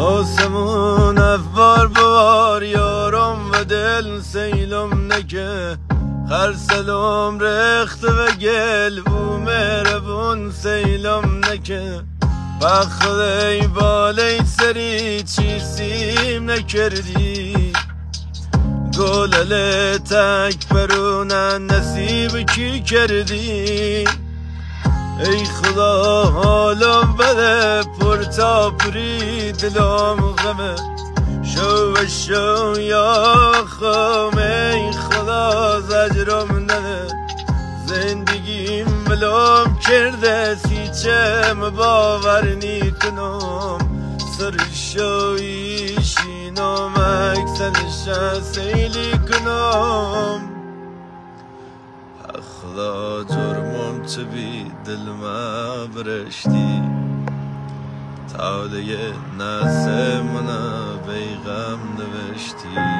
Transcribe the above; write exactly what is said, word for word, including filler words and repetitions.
آسمون افوار بوار یارم و دل سیلم نکه خرسلم رخت و گل بو مهربون سیلم نکه بخدای بالای سری چیسیم نکردی گلله تک برونن نصیب کی کردی ای خدا حالم بده پر تا پری دلم غمه شو و شو یا خم ای خدا زجرم نده زندگیم بلوم کرده سیچم باور نیکنم سر شوی شینم اکسنش سیلی کنم خدا جرمم چه بی دل ما برشتی تاله نسه منا بیغم نوشتی